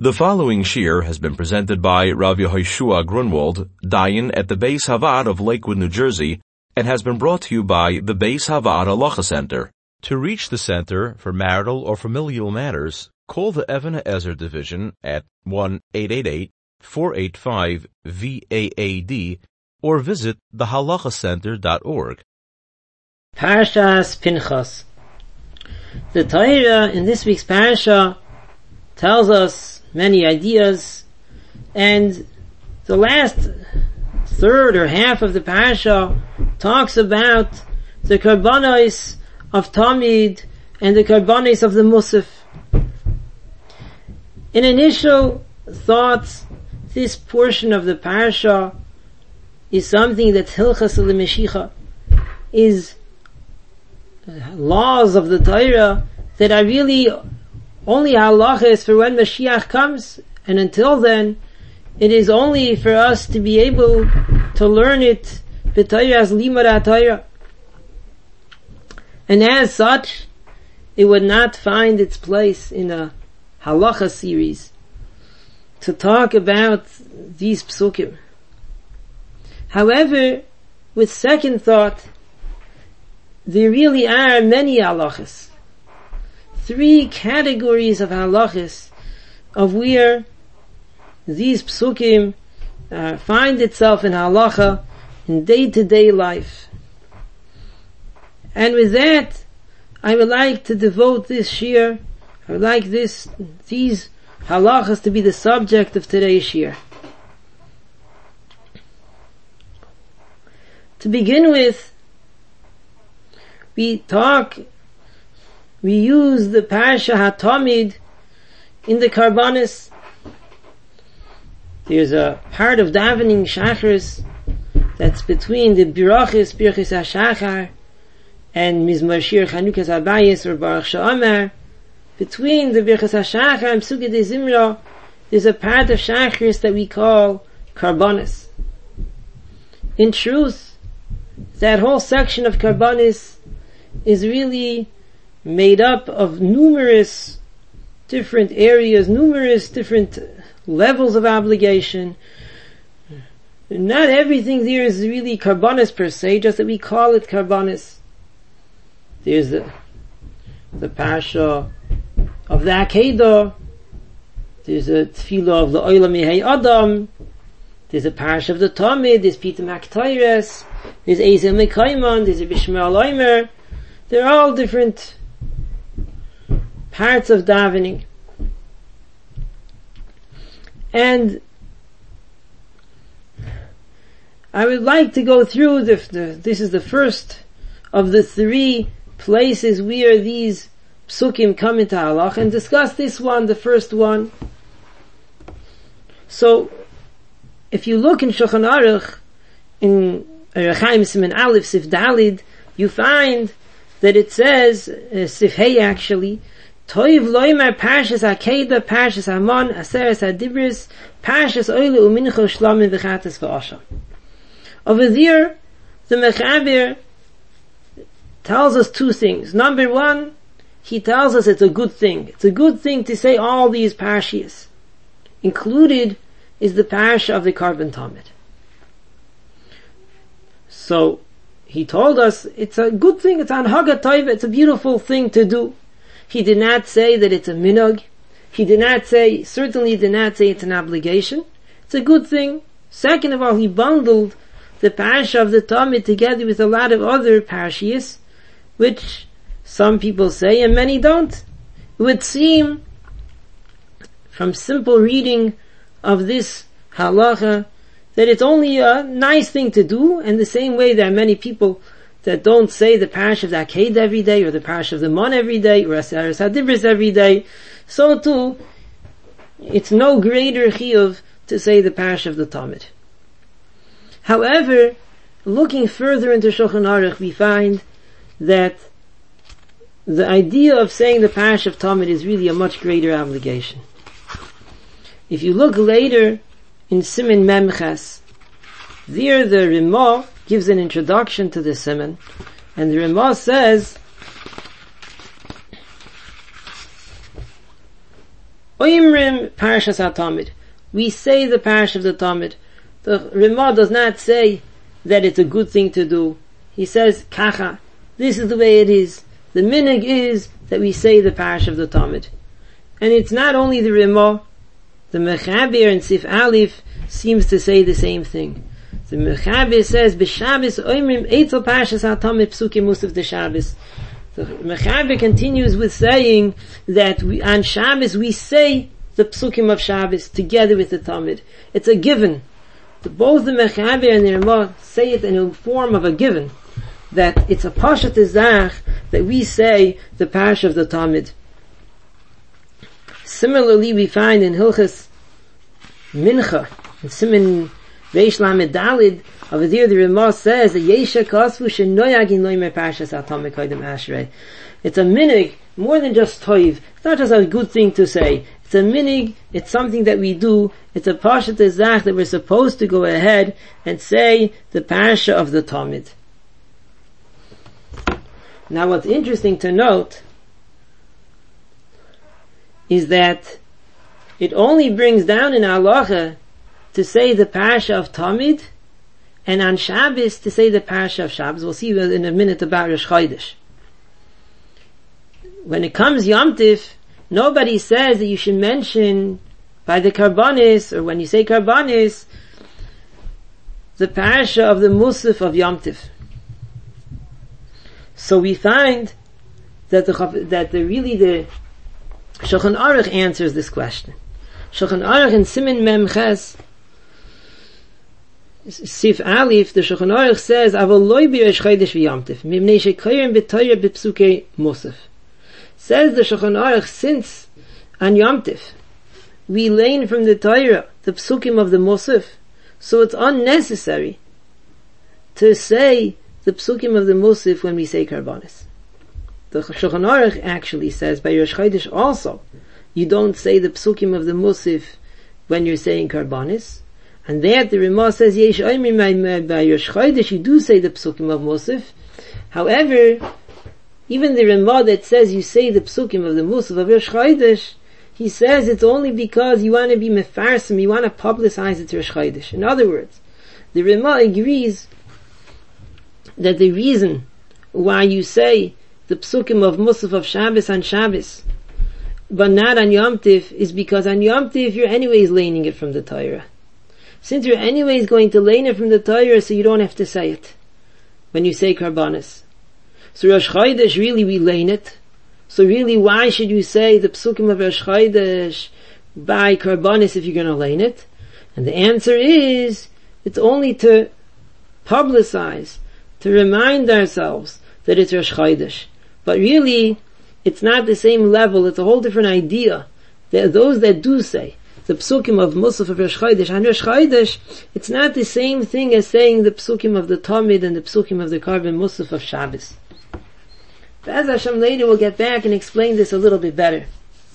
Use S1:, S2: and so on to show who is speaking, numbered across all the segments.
S1: The following shir has been presented by Rav Yehoshua Grunwald, Dayan at the Beis Havad of Lakewood, New Jersey, and has been brought to you by the Beis Havad Halacha Center. To reach the center for marital or familial matters, call the Even Ezer Division at 1-888-485-VAAD or visit thehalachacenter.org.
S2: Parshas Pinchas. The Torah in this week's Parsha tells us many ideas, and the last third or half of the Parsha talks about the Karbanos of Tamid and the Karbanos of the Musaf. In initial thoughts, this portion of the Parsha is something that Hilchas L'Meshicha is laws of the Torah that are really only halachas for when Mashiach comes, and until then, it is only for us to be able to learn it b'Torah as limud HaTorah. And as such, it would not find its place in a halacha series to talk about these psukim. However, with second thought, there really are many halachas. 3 categories of halachas of where these psukim find itself in halacha in day-to-day life. And with that, I would like to devote this shir, I would like these halachas to be the subject of today's shir. To begin with, we use the Parsha HaTamid in the Karbanis. There's a part of davening Shacharis that's between the Birachis HaShachar and Mizmor Shir Chanukas Abayis or Baruch Sha'amar. Between the Birachis HaShachar and Psukei de Zimra, there's a part of Shacharis that we call Karbanis. In truth, that whole section of Karbanis is really made up of numerous different areas, numerous different levels of obligation. Not everything there is really Karbanis per se, just that we call it Karbanis. There's the Parsha of the Akedah, there's a Tefillah of the Olam Yehei Adam, there's a Parsha of the Tamid, there's Pitam HaKtayres, there's Ezel Mekayman, there's a Bishmael Oimer. They're all different parts of davening. And I would like to go through this is the first of the 3 places where these psukim come into halach, and discuss this one, the first one. So, if you look in Shulchan Aruch, in Rechaim Siman Aleph Sif Dalid, you find that it says, Sif Hey actually, Toiv loimer Parshas Akedah, Parshas Hamon, Aseres Hadibris, Parshas Oile Umincho Shlamim V'chatas V'asha. Over there, the Mechaber tells us 2 things. Number 1, he tells us it's a good thing. It's a good thing to say all these Parshias. Included is the Parsha of the Karban Tamid. So, he told us it's a good thing, it's an Haga Taiva, it's a beautiful thing to do. He did not say that it's a minhag. He certainly did not say it's an obligation. It's a good thing. Second of all, he bundled the Parsha of the Tamid together with a lot of other Parshias, which some people say and many don't. It would seem, from simple reading of this halacha, that it's only a nice thing to do, and the same way there are many people that don't say the Parsha of the Akedah every day, or the Parsha of the Mon every day, or Aseres Hadibris every day, so too, it's no greater chiyuv to say the Parsha of the Tamid. However, looking further into Shulchan Aruch, we find that the idea of saying the Parsha of Tamid is really a much greater obligation. If you look later in Siman Memches, there the Rimah gives an introduction to the Siman, and the Rimah says, Oimrim Parshas HaTamid. We say the Parsha of the Tamid. The Ramah does not say that it's a good thing to do. He says, Kacha. This is the way it is. The minig is that we say the Parsha of the Tamid. And it's not only the Ramah. The Mechaber in Sif Alif seems to say the same thing. The Mechaber says, B'Shabbos Oimrim Eitel Parshas HaTamid Psukim Musaf de Shabbos. The Mechaber continues with saying that on Shabbos we say the Psukim of Shabbos together with the Tamid. It's a given. Both the Mechaber and the Ramah say it in a form of a given. That it's a Pashat Zach that we say the Parsha of the Tamid. Similarly, we find in Hilchas Mincha, in Siman Reish Lamed Dalid, over there the Ramah says that Yesha Kasvu Shenoyagin Loimer Parshas HaTamid Koydem Ashrei. It's a minig, more than just toiv. It's not just a good thing to say. It's a minig, it's something that we do. It's a Pashat Zach that we're supposed to go ahead and say the Parsha of the Tamid. Now what's interesting to note is that it only brings down in halacha to say the Parsha of Tamid, and on Shabbos to say the Parsha of Shabbos. We'll see in a minute about Rosh Chodesh. When it comes Yom Tif, nobody says that you should mention by the Karbanis, or when you say Karbanis, the Parsha of the Musaf of Yom Tif. So we find that the Shulchan Aruch answers this question. Shulchan Aruch in Siman Mem Ches Sif Alif, the Shulchan Aruch says, "Avol loy b'Rosh Chodesh v'Yom Tif, mimnei shekoyim b'Torah b'Psukei Musaf." Says the Shulchan Aruch, since on Yom Tif we learn from the Torah the Psukim of the Musaf, so it's unnecessary to say the Psukim of the Musaf when we say Karbanis. The Shulchan Aruch actually says by Rosh Chodesh also, you don't say the Psukim of the Musaf when you're saying Karbanis. And there the Ramah says, Yesh Oimrim by Rosh Chodesh, you do say the Psukim of Musaf. However, even the Ramah that says you say the Psukim of the Musaf of Rosh Chodesh, he says it's only because you want to be mefarsim, you want to publicize it to Rosh Chodesh. In other words, the Ramah agrees that the reason why you say the Psukim of Musaf of Shabbos on Shabbos, but not on Yom Tif, is because on Yom Tif you're anyways learning it from the Torah. Since you're anyways going to learn it from the Torah, so you don't have to say it when you say Karbanis. So Rosh Chodesh, really we learn it. So really, why should you say the Psukim of Rosh Chodesh by Karbanis if you're going to learn it? And the answer is, it's only to publicize, to remind ourselves that it's Rosh Chodesh. But really, it's not the same level, it's a whole different idea. There are those that do say the Psukim of Musaf of Rosh Chodesh. And Rosh Chodesh, it's not the same thing as saying the Psukim of the Tamid and the Psukim of the Karban Musaf of Shabbos. Be'ez Hashem, later we'll get back and explain this a little bit better.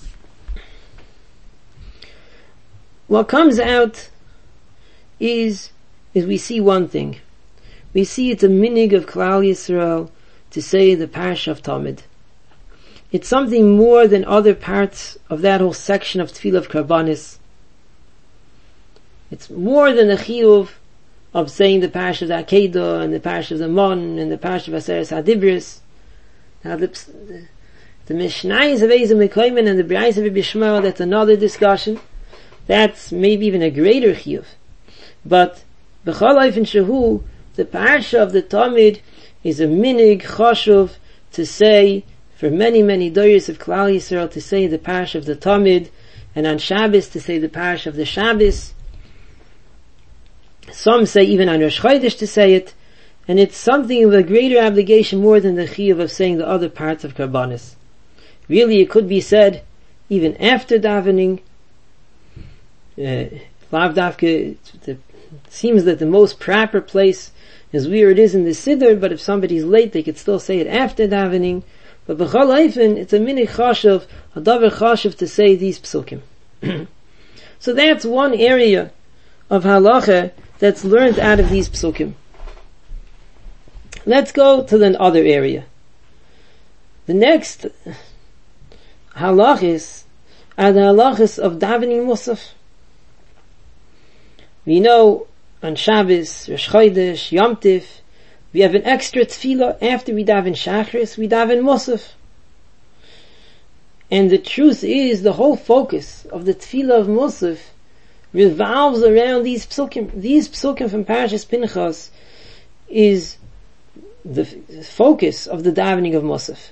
S2: What comes out is we see one thing. We see it's a minig of Klal Yisrael to say the Parsha of Tamid. It's something more than other parts of that whole section of Tefillah of Karbanis. It's more than the chiyuv of saying the Parsha of the Akedah and the Parsha of the Mon and the Parsha of Aseres HaDibros. Now the Mishnayos of Eizem Mekoymen and the B'rayos of Rabbi Shmuel, that's another discussion. That's maybe even a greater chiyuv. But B'chol Ofen Shehu, the Parsha of the Tamid is a minig chashuv to say for many, many doyers of Klal Yisrael to say the Parsha of the Tamid, and on Shabbos to say the Parsha of the Shabbos. Some say even on Rosh Chodesh to say it, and it's something of a greater obligation more than the chiyuv of saying the other parts of Karbanis. Really, it could be said even after davening. Lav Dafka, it seems that the most proper place is where it is in the Siddur, but if somebody's late, they could still say it after davening. But b'chol ofen, it's a minig chashuv, a davar chashuv to say these psukim. So that's one area of halacha that's learned out of these psukim. Let's go to the other area. The next halachis are the halachas of davening Musaf. We know on Shabbos, Rosh Chodesh, Yom Tiv, we have an extra tefillah after we daven Shachris, we daven Musaf. And the truth is, the whole focus of the tefillah of Musaf revolves around these psukim. These psukim from Parashas Pinchas is the focus of the davening of Musaf.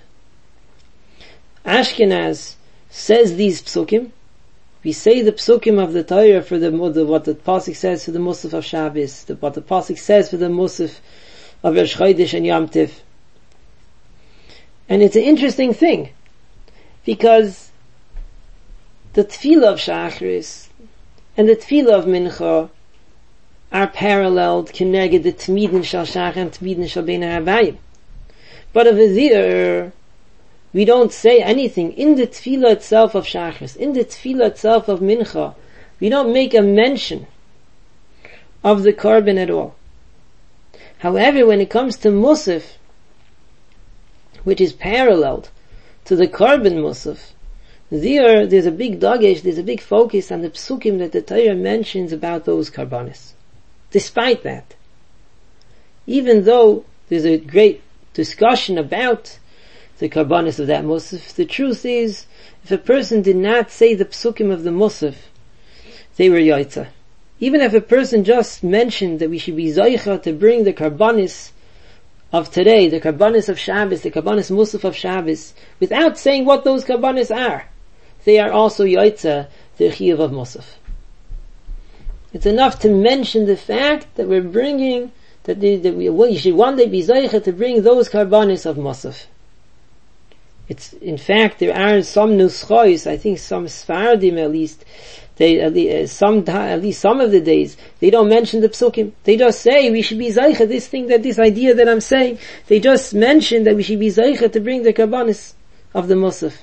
S2: Ashkenaz says these psukim. We say the psukim of the Torah for what the pasuk says for the Musaf of Shabbos, what the pasuk says for the Musaf of Rosh Chodesh and Yom Tiv. And it's an interesting thing, because the tefillah of Shachris and the tefillah of Mincha are paralleled keneged the Tmidin shal Shachar and Tmidin shal Bein HaRabayim. But over there, we don't say anything in the tefillah itself of Shachris, in the tefillah itself of Mincha. We don't make a mention of the Korban at all. However, when it comes to Musaf, which is paralleled to the Korban Musaf, there's a big dagesh, there's a big focus on the psukim that the Torah mentions about those karbanis. Despite that, even though there's a great discussion about the karbanis of that Musaf, the truth is, if a person did not say the psukim of the Musaf, they were yaitza. Even if a person just mentioned that we should be zaycha to bring the karbanis of today, the karbanis of Shabbos, the karbanis Musaf of Shabbos, without saying what those karbanis are, they are also yaitza, the chiyuv of Musaf. It's enough to mention the fact that we're bringing, we should one day be zaycha to bring those karbanis of Musaf. It's, in fact, there are some nuschos, I think some Sfardim at least some of the days, they don't mention the psukim. They just say, we should be zaycha, this idea that I'm saying, they just mention that we should be zaycha to bring the karbanis of the Musaf.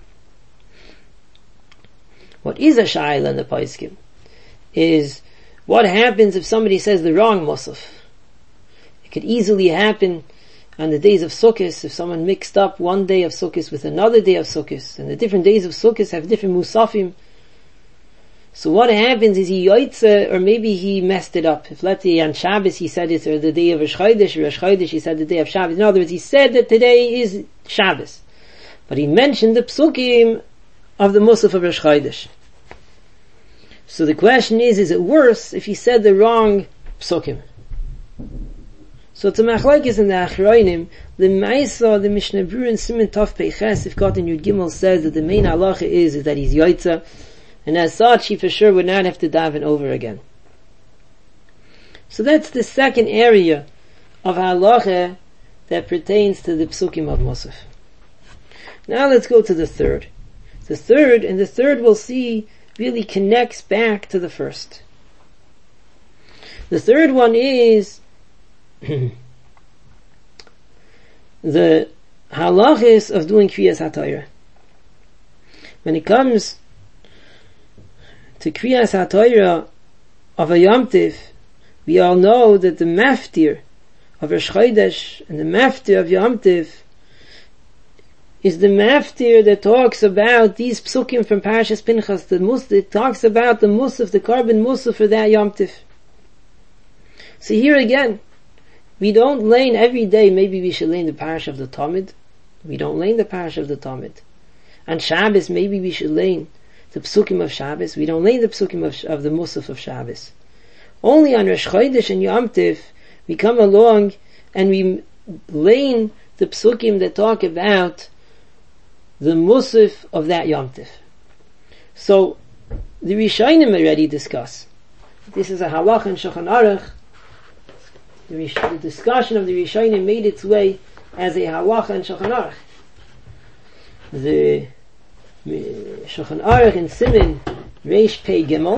S2: What is a shayla in the Paiskim is, what happens if somebody says the wrong Musaf? It could easily happen on the days of Sukkot, if someone mixed up one day of Sukkot with another day of Sukkot, and the different days of Sukkot have different musafim. So what happens is he yoitze, or maybe he messed it up. If let's say on Shabbos he said it, or the day of Rosh Chodesh he said the day of Shabbos. In other words, he said that today is Shabbos, but he mentioned the psukim of the Musaf of Rosh Chodesh. So the question is it worse if he said the wrong psukim? So it's a machlokes in the Achronim. The Maisa, the Mishnah Berurah in Siman Tov Peiches, if God in Yud Gimel says that the main halacha is that he's yoitza, and as such he for sure would not have to daven over again. So that's the second area of halacha that pertains to the psukim of Musaf. Now let's go to the third. The third we'll see really connects back to the first. The third one is the halachis of doing Kriyas HaTorah. When it comes to Kriyas HaTorah of a Yom Tiv, we all know that the maftir of Rosh Chodesh and the maftir of Yom Tiv is the maftir that talks about these psukim from Parashas Pinchas. It talks about the Musaf, the Korban Musaf for that Yom Tiv. So here again, we don't learn every day. Maybe we should learn the Parash of the Talmud. We don't learn the Parash of the Talmud. On Shabbos, maybe we should learn the Psukim of Shabbos. We don't learn the Psukim of the Musaf of Shabbos. Only on Rosh Chodesh and Yom Tiv, we come along and we learn the Psukim that talk about the Musaf of that Yom Tiv. So, the Rishonim already discuss. This is a halach in Shulchan Aruch. The discussion of the Rishonim made its way as a halacha in Shulchan Aruch. The Shulchan Aruch in Siman Reish Pei Gimel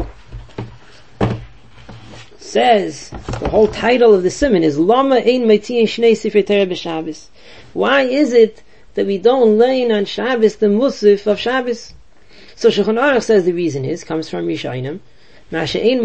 S2: says, the whole title of the Siman is Lama Ein Meitzin Shnei Sifrei Torah B'Shabbos. Why is it that we don't learn on Shabbos the Musaf of Shabbos? So Shulchan Aruch says the reason comes from Rishonim. The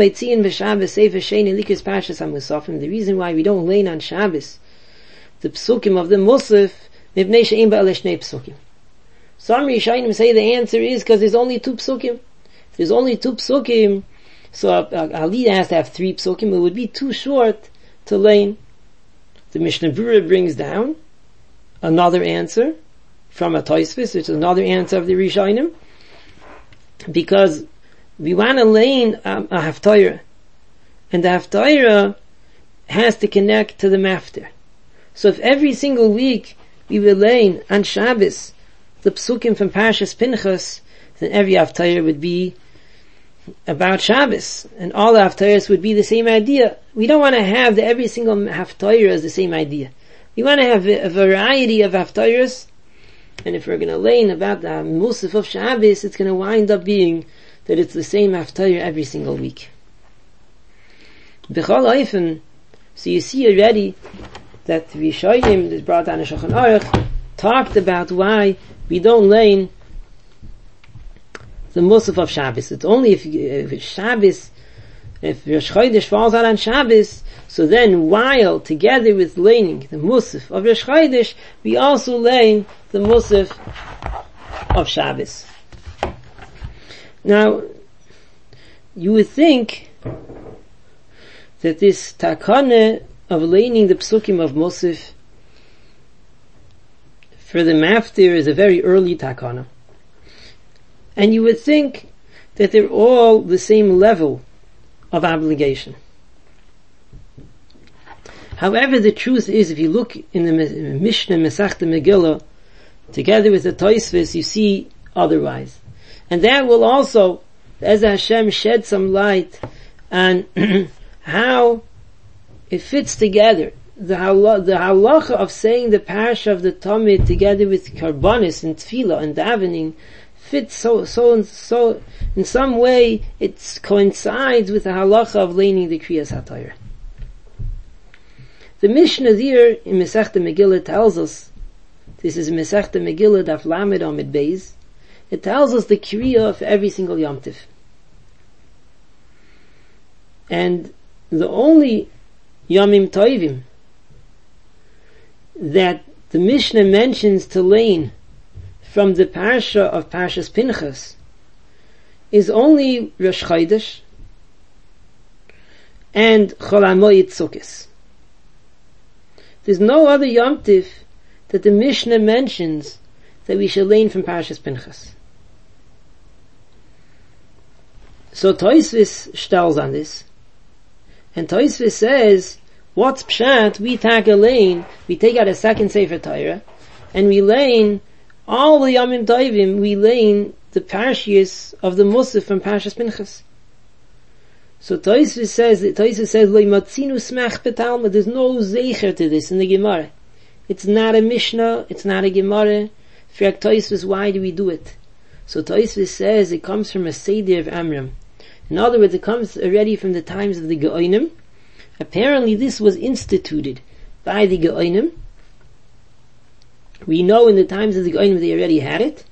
S2: reason why we don't learn on Shabbos the psukim of the Musaf, Some Rishonim say the answer is because there's only 2 psukim. If there's only 2 psukim, so a Aliyah has to have 3 psukim. It would be too short to learn. The Mishnah Berurah brings down another answer from a Tosfos, which is another answer of the Rishonim, because we want to learn a Haftarah, and the Haftarah has to connect to the Maftir. So if every single week we will learn on Shabbos the psukim from Parshas Pinchas, then every Haftarah would be about Shabbos, and all the Haftarahs would be the same idea. We don't want to have every single Haftarah as the same idea. We want to have a variety of Haftarahs, and if we're going to learn about the Musaf of Shabbos, it's going to wind up being that it's the same Haftarah every single week. B'chol Oifen, so you see already that Rishonim, that brought down a Shulchan Aruch, talked about why we don't learn the Musaf of Shabbos. It's only if Shabbos, if Rosh Chodesh falls out on Shabbos, so then while together with learning the Musaf of Rosh Chodesh, we also learn the Musaf of Shabbos. Now, you would think that this takana of learning the psukim of Musaf for the maftir is a very early takana. And you would think that they're all the same level of obligation. However, the truth is, if you look in the Mishnah Masechta Megillah, together with the Tosfos, you see otherwise. And that will also, as Hashem shed some light on how it fits together. The halacha of saying the parasha of the Tamid together with Karbonis and Tefillah and davening fits so in some way it coincides with the halacha of learning the Kriyas HaTorah. The Mishnah there in Masechta Megillah tells us, this is Masechta Megillah Daf Lamed Amid Beis, it tells us the Kriya for every single Yom Tov. And the only Yomim Tovim that the Mishnah mentions to learn from the parsha of Parshas Pinchas is only Rosh Chodesh and Chol HaMoed Sukkos. There's no other Yom Tov that the Mishnah mentions that we should learn from Parshas Pinchas. So Tosfos stells on this, and Tosfos says, what's pshat? We take a lane, we take out a second Sefer Torah, and we lane all the Yomim Tovim, we lane the Parshias of the Musaf from Parshas Pinchas. So Tosfos says, Lo matzinu smach betalma, there's no zecher to this in the Gemara. It's not a Mishnah, it's not a Gemara. Frag Tosfos, why do we do it? So Tosfos says it comes from a Seder of Amram. In other words, it comes already from the times of the Geonim. Apparently this was instituted by the Geonim. We know in the times of the Geonim they already had it.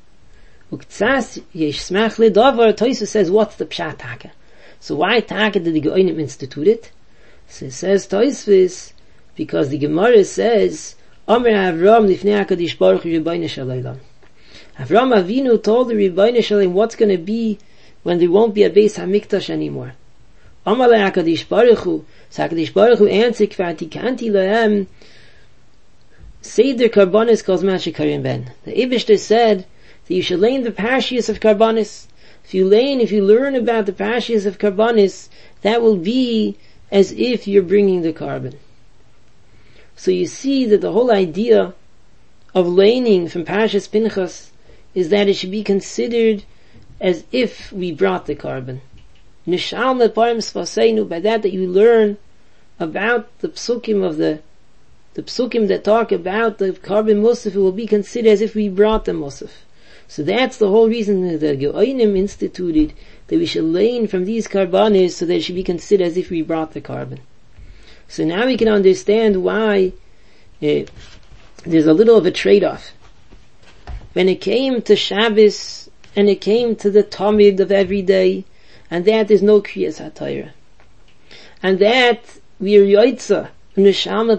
S2: Tosfos says, what's the pshat taka? So why taka did the Geonim institute it? So it says Tosfos, because the Gemara says, Omer Avram lifnei HaKadosh Baruch Hu Ribbono Shel Olam. Avram Avinu told the Ribbono Shel Olam what's going to be when there won't be a Beis HaMikdash anymore. Amalei HaKadosh Baruch Hu, so HaKadosh Baruch Hu answered, Kvar tikanti lahem Seder Karbonis kol zman shekarim ben. The Eibishter said that you should learn the Parshias of Karbonis. If you learn about the Parshias of Karbonis, that will be as if you're bringing the carbon. So you see that the whole idea of learning from Parshas Pinchas is that it should be considered as if we brought the carbon. Nishal meparim sfaseinu, by that you learn about the psukim of the psukim that talk about the carbon musaf, it will be considered as if we brought the musaf. So that's the whole reason that the Geonim instituted that we should learn from these carbonis so that it should be considered as if we brought the carbon. So now we can understand why there's a little of a trade-off. When it came to Shabbos and it came to the Tamid of every day, and that there's no Kriyas HaTorah, and that we are Yoitza,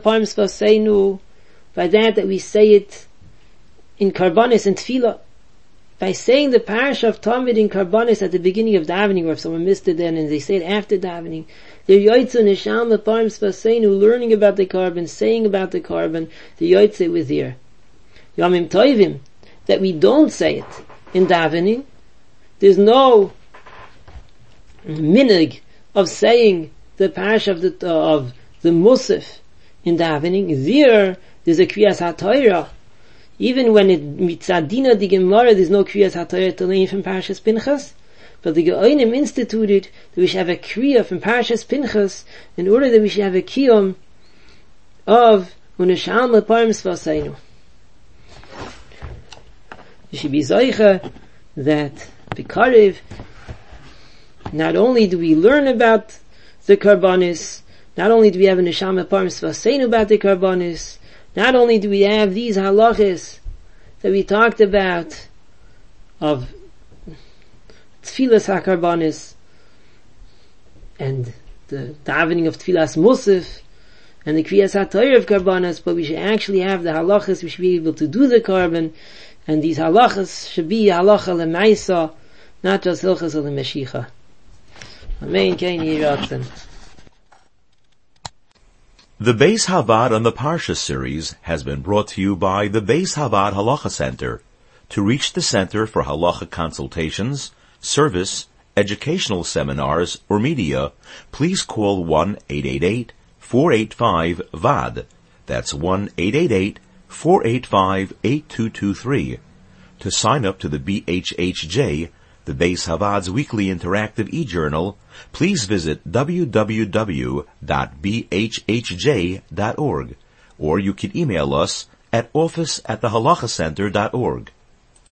S2: by that we say it in Karbonis and Tefillah, by saying the parasha of Tamid in Karbonis at the beginning of davening, or if someone missed it then and they say it after davening, they're Yoitze Neshama Parim Svaseinu, learning about the carbon, saying about the carbon, the Yoitze with ear. Yamim Toivim, that we don't say it in davening, there's no minig of saying the parasha of the Musaf in davening. There's a Kriyas HaTorah. Even when it mitzadina the Gemara, there's no Kriyas HaTorah to learn from Parashas Pinchas. But the Geonim instituted that we should have a Kriya from Parashas Pinchas in order that we should have a Kiyum of Unesham Leparim Svaseinu. You should be Zoicha that Bikarev, not only do we learn about the Karbonis, not only do we have a Neshama Parim Svaseinu about the Karbonis, not only do we have these halachas that we talked about of Tfilas HaKarbonis and the davening of Tfilas Musaf and the Kriyas HaTorah of Karbonis, but we should actually have the halachas, we should be able to do the carbon, and these halachas should be halacha l'maisa, not just hilchas l'meshicha. Amen. Kein Yiratzen.
S1: The Beis Havad on the Parsha series has been brought to you by the Beis Havad Halacha Center. To reach the Center for Halacha consultations, service, educational seminars, or media, please call 1-888-485-VAD. That's 1-888-485-8223. To sign up to the BHHJ, the Beis Havad's weekly interactive e-journal, please visit www.bhhj.org, or you can email us at office@thehalachacenter.org.